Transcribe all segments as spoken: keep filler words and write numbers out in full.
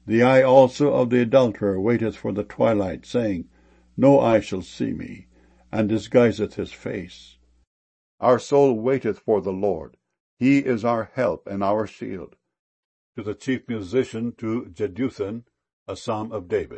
The eye also of the adulterer waiteth for the twilight, saying, No eye shall see me, and disguiseth his face. Our soul waiteth for the Lord. He is our help and our shield. To the chief musician, to Jeduthun, a psalm of David.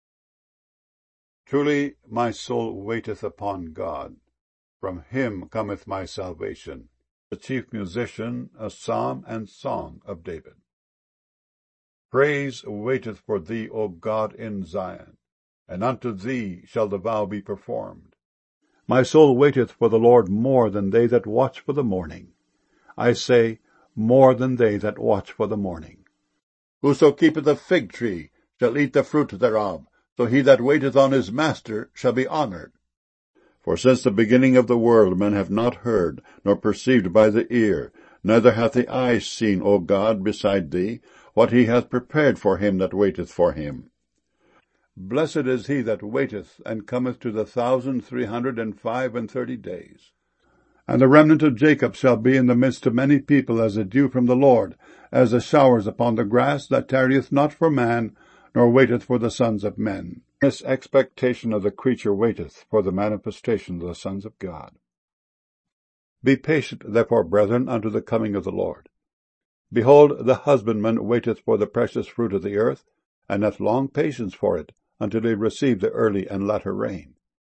Truly my soul waiteth upon God. From him cometh my salvation. The chief musician, a psalm and song of David. Praise waiteth for thee, O God, in Zion, and unto thee shall the vow be performed. My soul waiteth for the Lord more than they that watch for the morning. I say, more than they that watch for the morning. Whoso keepeth a fig tree shall eat the fruit thereof, so he that waiteth on his master shall be honoured. For since the beginning of the world men have not heard, nor perceived by the ear, neither hath the eye seen, O God, beside thee, what he hath prepared for him that waiteth for him. Blessed is he that waiteth, and cometh to the thousand three hundred and five and thirty days. And the remnant of Jacob shall be in the midst of many people as the dew from the Lord, as the showers upon the grass, that tarrieth not for man, nor waiteth for the sons of men. This expectation of the creature waiteth for the manifestation of the sons of God. Be patient, therefore, brethren, unto the coming of the Lord. Behold, the husbandman waiteth for the precious fruit of the earth, and hath long patience for it, until he receive the early and latter rain.